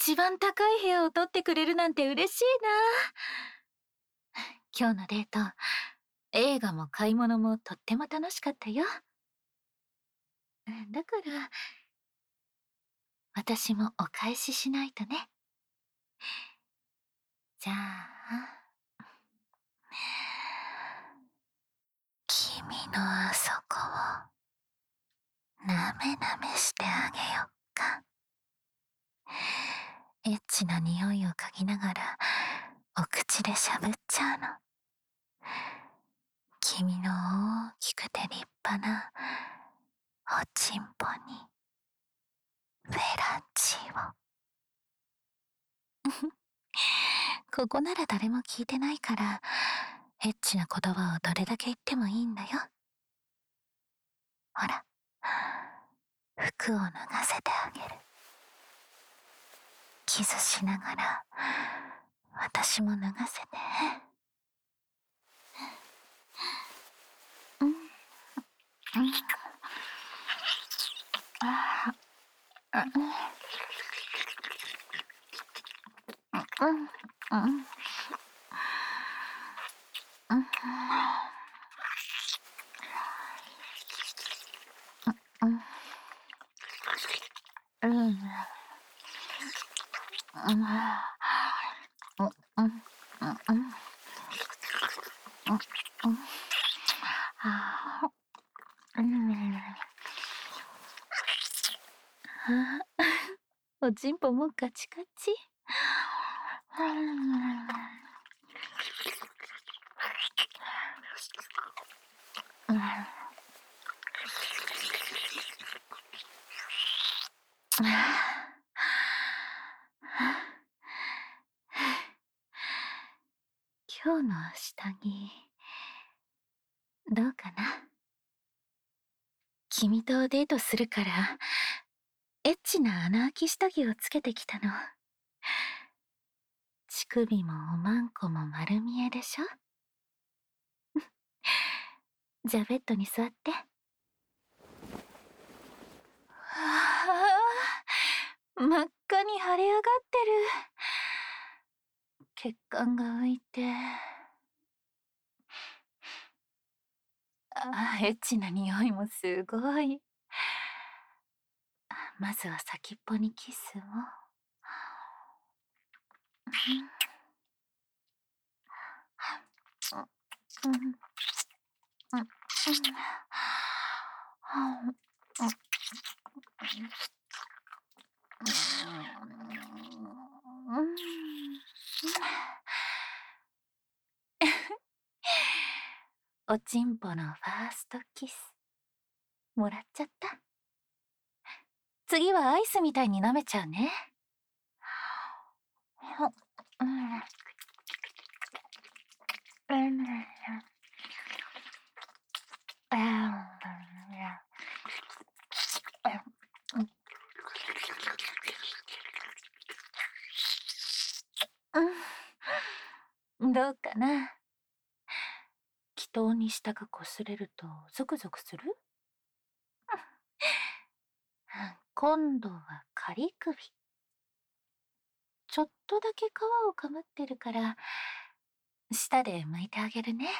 一番高い部屋を取ってくれるなんて嬉しいな。今日のデート、映画も買い物もとっても楽しかったよ。だから、私もお返ししないとね。じゃあ、君のあそこを、なめなめしてあげよっか。エッチな匂いを嗅ぎながら、お口でしゃぶっちゃうの。君の大きくて立派な、おちんぽに、フェラチオ。ここなら誰も聞いてないから、エッチな言葉をどれだけ言ってもいいんだよ。ほら、服を脱がせてあげる。キスしながら、私も脱がせて。うん。うん。ああ。うん。うん。うん。うん。うん。うん。うん。おちんぽもカチカチ。今日の下着、どうかな？君とデートするから、エッチな穴あき下着をつけてきたの。乳首もおまんこも丸見えでしょ？じゃあベッドに座って。真っ赤に腫れ上がってる。血管が浮いて。エッチな匂いもすごい。まずは先っぽにキスを。おちんぽのファーストキス、もらっちゃった。次はアイスみたいに舐めちゃうね。どうかな？祈祷に舌が擦れるとゾクゾクする？今度は仮首。ちょっとだけ皮をかぶってるから、舌で剥いてあげるね。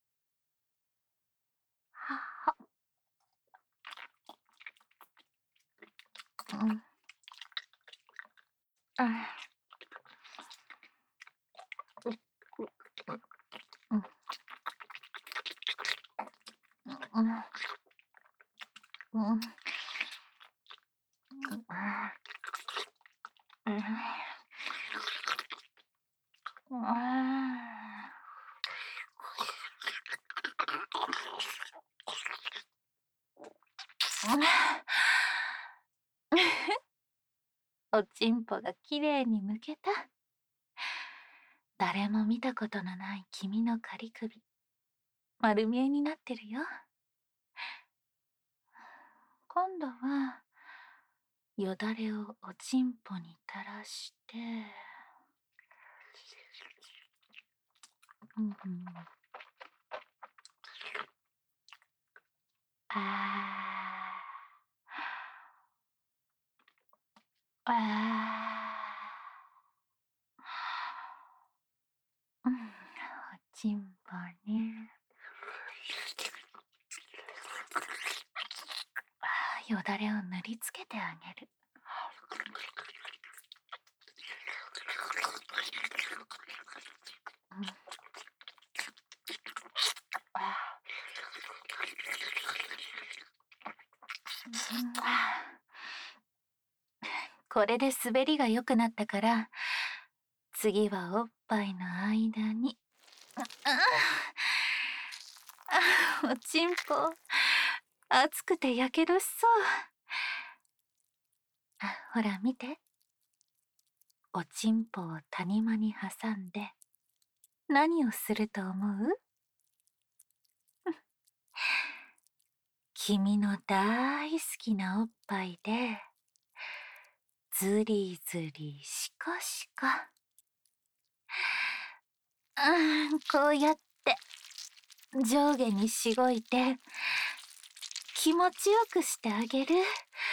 はは。おちんぽがきれいに剥けた。誰も見たことのない君の仮首、丸見えになってるよ。今度は、よだれをおちんぽに垂らして、あちんぽね。よだれを塗りつけてあげる。これで滑りが良くなったから、次はおっぱいの間に。おちんぽ、熱くてやけどしそう。ほら見て。おちんぽを谷間に挟んで、何をすると思う？君の大好きなおっぱいで、ずりずりしこしこ。こうやって上下にしごいて気持ちよくしてあげる。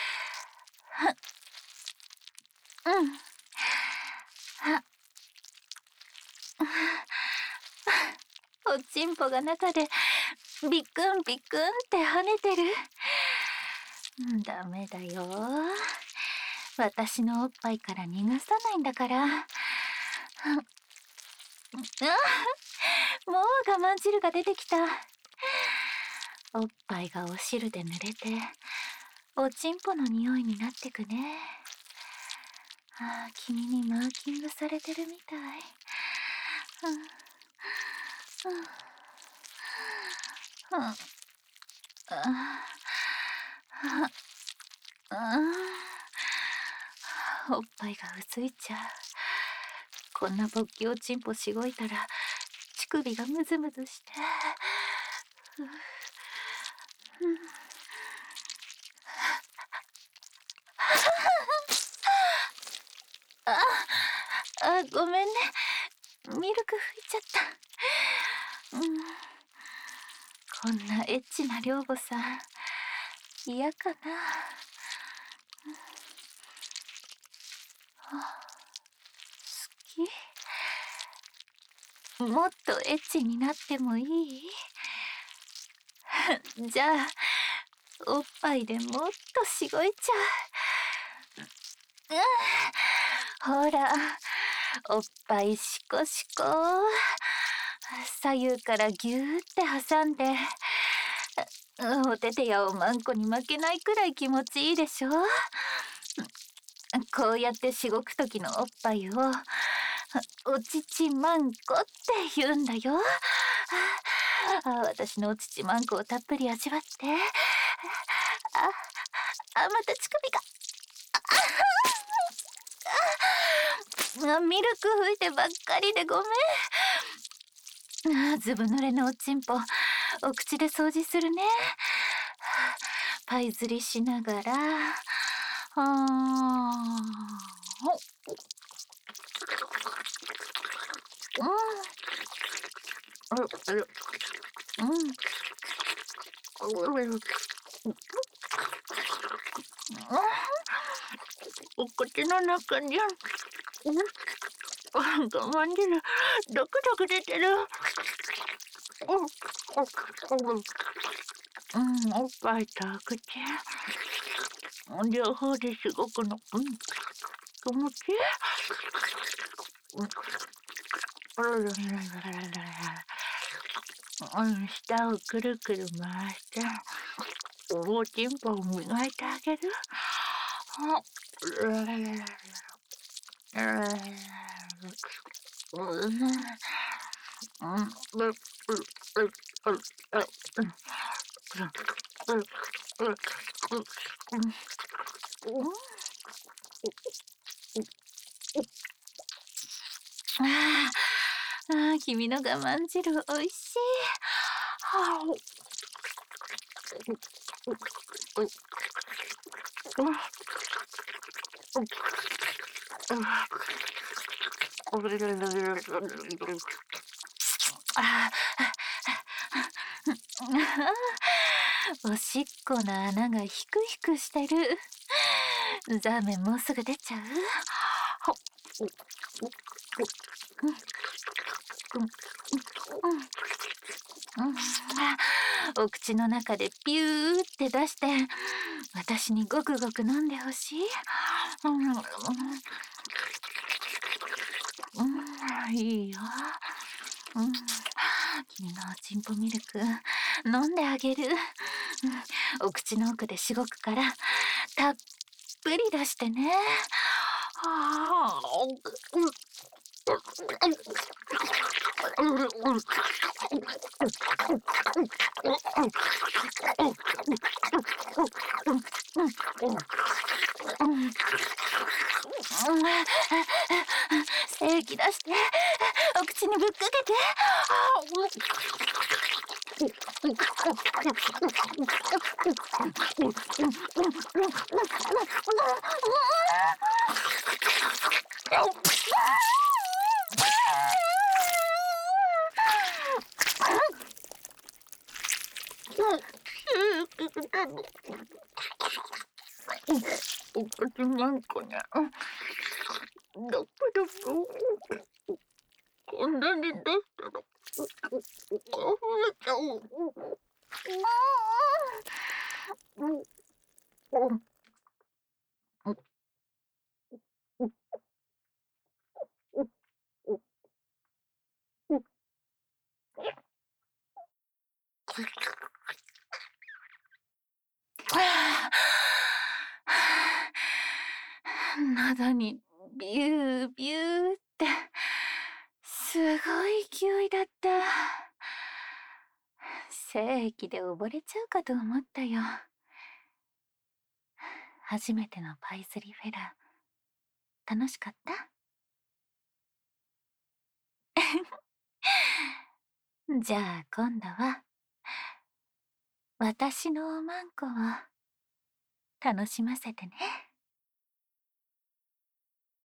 おちんぽが中でビクンビクンって跳ねてる。ダメだよ。私のおっぱいから逃がさないんだから。もう我慢汁が出てきた。おっぱいがお汁で濡れて、おちんぽの匂いになってくね。君にマーキングされてるみたい。おっぱいがうついちゃう。こんな勃起おちんぽしごいたら乳首がムズムズして。ごめんね。ミルク吹いちゃった。こんなエッチな寮母さん嫌かな。好き？もっとエッチになってもいい？じゃあおっぱいでもっとしごいちゃう。ほら、おっぱいしこしこ。左右からギューって挟んで、おててやおまんこに負けないくらい気持ちいいでしょ。こうやってしごくときのおっぱいをお乳まんこって言うんだよ。私のお乳まんこをたっぷり味わって。また乳首が。ミルク吹いてばっかりでごめん。ずぶ濡れのおちんぽお口で掃除するね。パイ釣りしながら。お口の中に我慢汁ドクドク出てる。おっぱいと口両方ですごくの気持ちいい。舌をくるくる回しておちんぽを磨いてあげる。君の我慢汁おいしい。おしっこの穴がヒクヒクしてる。ザーメンもうすぐ出ちゃう？ お口の中でピューって出して私にごくごく飲んでほしい。いいよ。君のチンポミルク飲んであげる。お口の奥でしごくからたっぷり出してね。精液出してお口にぶっかけて。お口なんかね、どこどここんなに出したら溢れちゃう。喉にビュービューってすごい勢いだった。精液で溺れちゃうかと思ったよ。初めてのパイズリフェラー楽しかった？じゃあ今度は私のおまんこを楽しませてね。